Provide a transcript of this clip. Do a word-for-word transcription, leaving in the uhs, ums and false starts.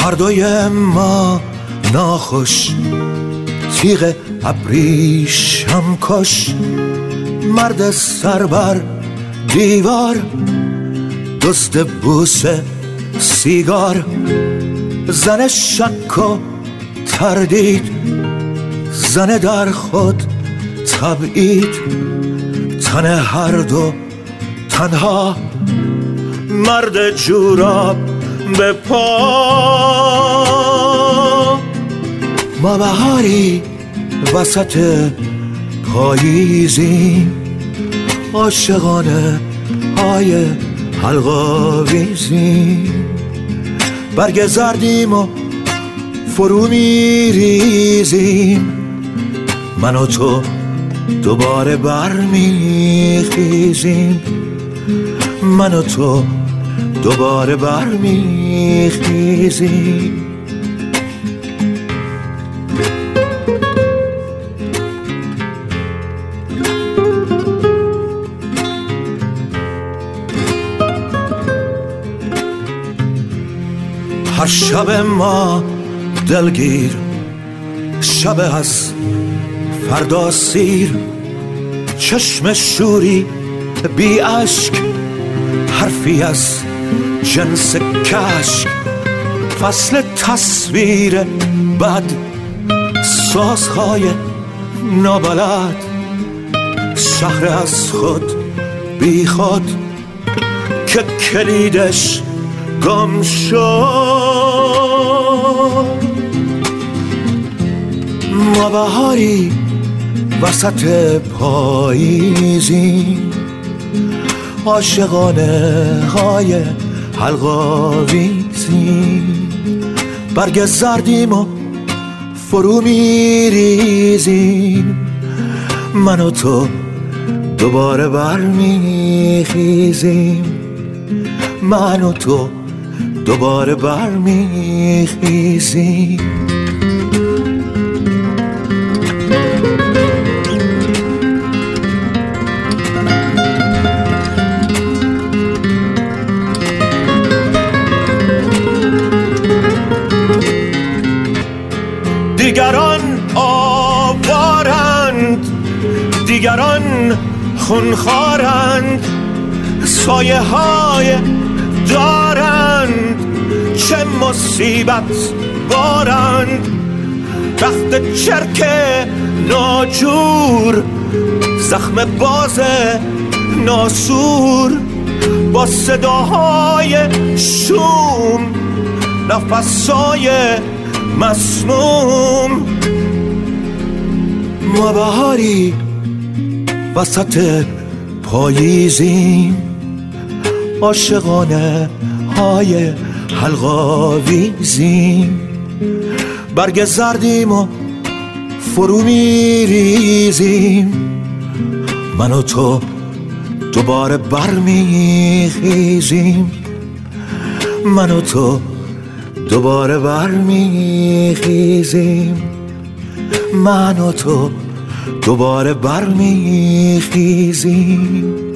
هر دوی ما ناخوش، تیغ ابریشم کش. مرد سربر دیوار، دزد بوسه سیگار. زن شک و تردید، زن در خود تبعید. تن هر دو تنها، مرد جوراب به پا. ما بهاری وسط پاییزیم، عاشقانه های حلقاویزیم. برگ زردیم و فرو میریزیم، من و تو دوباره برمیخیزیم. من و تو دوباره برمیخیزیم. هر شب ما دلگیر، شب از فردا سیر. چشم شوری بی اشک، حرفی از جنس کشک. فصل تصویر بد، سازهای نابلد. شهر از خود بی خود که کلیدش گم شد. ما بهاری وسط پاییزیم، عاشقانه های حلقاویزیم. برگ زردیم و فرو میریزیم، من و تو دوباره برمیخیزیم. من و تو دوباره برمیخیزیم. دیگران آوارند، دیگران خونخوارند. سایه های دارند، چه مصیبت بارند. رخت چرک ناجور، زخم باز ناسور. با صداهای شوم، نفسای مسموم. ما بهاری وسط پاییزیم، عاشقانه های حلقاویزیم. برگ زردیم و فرو میریزیم، من و تو دوباره برمیخیزیم. من و تو دوباره برمیخیزیم. من و تو دوباره برمیخیزیم.